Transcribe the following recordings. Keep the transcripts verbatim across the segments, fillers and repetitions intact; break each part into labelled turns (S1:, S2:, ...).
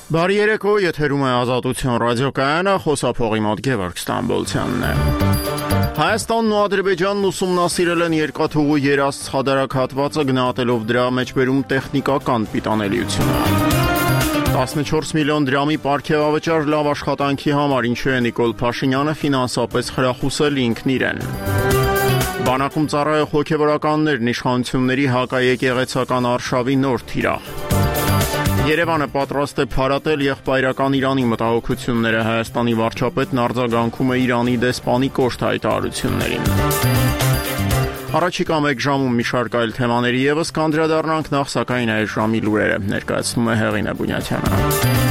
S1: Բարի երեկո, եթերում է Ազատություն ռադիոկայանը, խոսափողի մոտ Գևորգ Ստամբոլցյանն է։ Հայաստանն ու Ադրբեջանն ուսումնասիրել են երկաթուղու երազ ցածրակ հատվածը, գնահատելով դրա մեջբերում տեխնիկական պիտանելիությունը։ տասնչորս միլիոն դրամի պարգևավճար լավ աշխատանքի համար, ինչու է Նիկոլ Փաշինյանը ֆինանսապես խրախուսել ինքն իրեն։ Բանակում ծառայող հոգևորականներն իշխանությունների հակաեկեղեցական արշավի նոր թիրախ։ Երևանը պատրաստ է փարատել եղբայրական Իրանի մտահոգությունները, Հայաստանի վարչապետն արձագանքում է Իրանի դեսպանի կոշտ հայտարարություններին։ Առաջիկա մեկ ժամում մի շարք այլ թեմաների ևս կանդրադառնանք, նախ սակայն այս ժամի լուրերը ներկայացնում է Հեղինե Բունյաթյանը։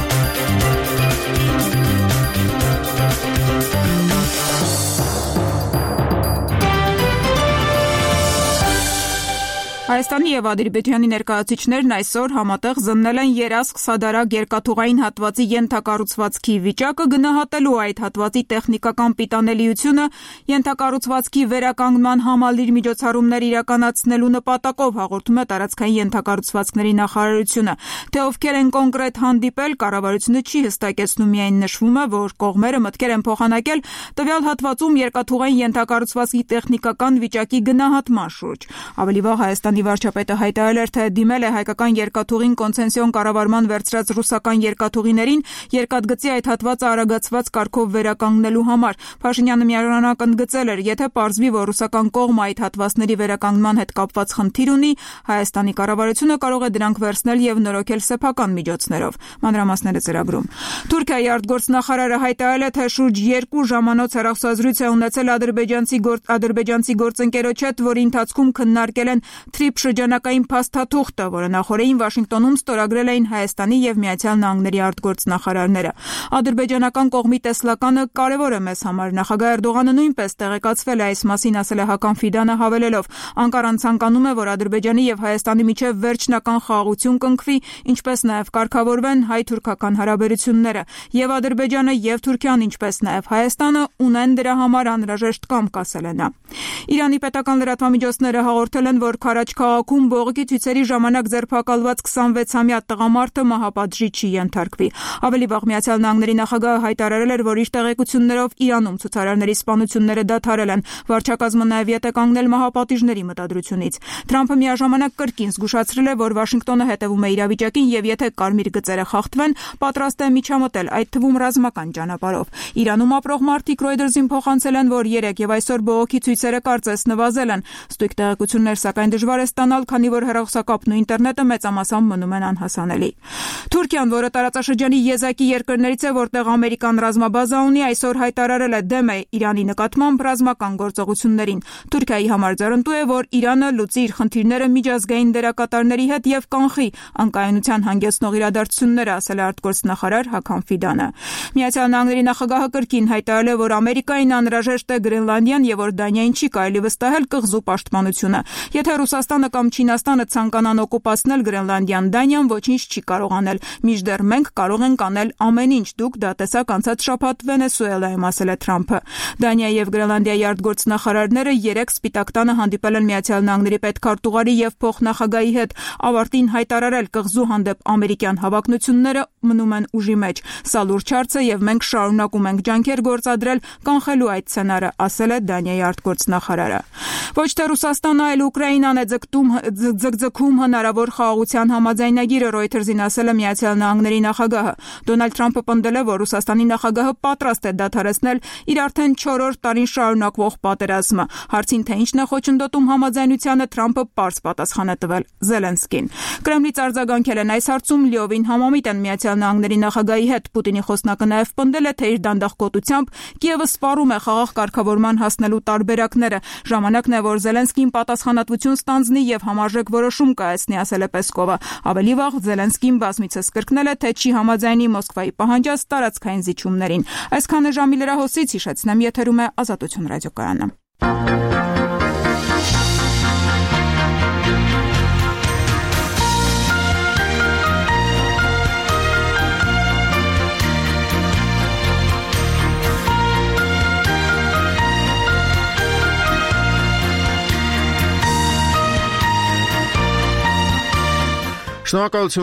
S2: Հայաստանի և Ադրբեջանի ներկայացուցիչներն այսօր համատեղ զննել են երազ-Քսադարագ երկաթուղային հատվածի ենթակառուցվածքի վիճակը, գնահատելու այդ հատվածի տեխնիկական պիտանելիությունը, ենթակառուցվածքի վերականգնման համալիր միջոցառումներ իրականացնելու նպատակով, հաղորդում է տարածքային ենթակառուցվածքների նախարարությունը։ Թե ովքեր են կոնկրետ հանդիպել, կառավարությունը չի հստակեցնում, միայն նշվում է, որ կողմերը մտքեր են փոխանակել տվյալ հատվածում երկաթուղային ենթակառուցվածքի տեխնիկական վիճակի գնահատման շուրջ։ Ավելի վաղ Հայաստանի վարչապետը հայտարարել էր, թե դիմել է հայկական երկաթուղին կոնցեսիոն կառավարման վերցրած ռուսական երկաթուղիներին երկաթգծի այդ հատվածը արագացված կարգով վերականգնելու համար։ Փաշինյանը միաժամանակ ընդգծել էր, եթե պարզվի, որ ռուսական կողմը այդ հատվածների վերականգնման հետ կապված խնդիր ունի, Հայաստանի կառավարությունը կարող է դրանք վերցնել եւ նորոգել սեփական միջոցներով։ Մանրամասները ծրագրում։ Թուրքիայի արտգործնախարարը հայտարարել է, թե շուրջ երկու ժամանոց հեռախոսազրույց է ունեցել ադրբեջանցի գործ ադրբեջանցի գործընկերոջ հետ, որի ընթացքում քննարկել են Թրիփ շրջանակային փաստաթուղթը, որը նախորդին Վաշինգտոնում ստորագրել էին Հայաստանի եւ Միացյալ Նահանգների արտգործնախարարները։ Ադրբեջանական կողմի տեսլականը կարևոր է մեզ համար։ Նախագահ Էրդողանը նույնպես տեղեկացվել է այս մասին, ասել է Հական Ֆիդանը հավելելով. Անկարան ցանկանում է, որ Ադրբեջանի եւ Հայաստանի միջև վերջնական խաղաղություն կնքվի, ինչպես նաեւ կարգավորվեն հայ-թուրքական հարաբերությունները։ Եվ Ադրբեջանը եւ Թուրքիան, ինչպես նաեւ Հայաստանը ունեն դրա համար անհրաժեշտ կամք, ասել է նա։ Իրանի պետական լրատվամիջոցները հաղորդել են, որ Քարաչ քաղաքում բողոքի ցույցերի ժամանակ ձերբակալված քսանվեցամյա տղամարդը մահապատժի չի ենթարկվի։ Ավելի վաղ Միացյալ Նահանգների նախագահը հայտարարել էր, որ իր տեղեկություններով Իրանում ցուցարարների սպանությունները դադարել են։ Վարչակազմը նաև ետ է կանգնել մահապատիժների մտադրությունից։ Թրամփը միաժամանակ կրկին զգուշացրել է, որ Վաշինգտոնը հետևում է իրավիճակին եւ եթե կարմիր գծերը խախտվեն, պատրաստ է միջամտել, այդ թվում ռազմական ճանապարհով։ Իրանում ապրող մարդիկ Reuters-ին փոխանցել են, որ երեկ եւ այսօր բողոքի ցույցերը կարծես նվազել են։ Ստույգ տեղեկություններ սակայն դժվար է ստանալ, քանի որ հեռախոսակապն ու ինտերնետը մեծամասամբ մնում են անհասանելի։ Թուրքիան, որը տարածաշրջանի եզակի երկրներից է, որտեղ ամերիկան ռազմաբազա ունի, այսօր հայտարարել է դեմ է Իրանի նկատմամբ ռազմական գործողություններին։ Թուրքիայի համար ձեռնտու է, որ Իրանը լուծի իր խնդիրները միջազգային դերակատարների հետ եւ կանխի անկայունության հանգեցնող իրադարձությունները, ասել է արտգործնախարար Հական Ֆիդանը։ Միացյալ Նահանգների նախագահը կրկին հայտարարել է, որ Ամերիկային անհրաժեշտ է Գրենլանդիան եւ որ Դանիային չի կարելի վստահել կղզու պաշտպանությունը։ Եթե Ռուսաստանը կամ Չինաստանը ցանկանան օկուպացնել Գրենլանդիան, Դանիան ոչինչ չի կարող անել, մինչդեռ մենք կարող ենք անել ամեն ինչ, դուք դա տեսաք անցած շաբաթ Վենեսուելայում, ասել է Թրամփը։ Դանիայի եւ Գրենլանդիայի արտգործնախարարները երեք Սպիտակ տանը հանդիպել են Միացյալ Նահանգների պետքարտուղարի եւ փոխնախագահի հետ, ավարտին հայտարարել կղզու հանդեպ ամերիկյան հավակնությունները մնում են ուժի մեջ։ Սա լուրջ հարց է եւ մենք շարունակում ենք ջանքեր գործադրել կանխելու այդ սցենարը, ասել է Դանիայի արտգործնախարարը։ Ոչ թե Ռուսաստանը, այլ Ուկրաինան է ձգտում ձգձգում հնարավոր խաղաղության համաձայնագիրը, Reuters-ին ասել է Միացյալ Նահանգների նախագահը։ Դոնալդ Թրամփը պնդել է, որ Ռուսաստանի նախագահը պատրաստ է դադարեցնել իր արդեն չորրորդ տարին շարունակվող պատերազմը։ Հարցին, թե ինչն է խոչընդոտում համաձայնությանը, Թրամփը պարզ պատասխան է տվել Զելենսկին։ Կրեմլից արձագանքել են այս հարցում լիովին համամիտ են Միացյալ Նահանգների նախագահի հետ։ Պուտինի խոսնակը նաև պնդել է, թե իր դանդաղկոտությամբ Կիևը սպառում է խաղաղ կարգավորման հասնելու տարբերակները։ Ժամանակն է, որ Զելենսկին պատասխանատվություն ստանձնի եւ համարժեք որոշում կայացնի, ասել է Պեսկովը։ Ավելի վաղ Զելենսկին բազմիցս կրկնել է, թե չի համաձայնի Մոսկվայի պահանջած տարածքային զիջումներին։ Այսքանը ժամի լրահոսից, հիշեցնեմ, եթերում է Ազատություն ռադիոկայանը։
S1: Շնորհակալություն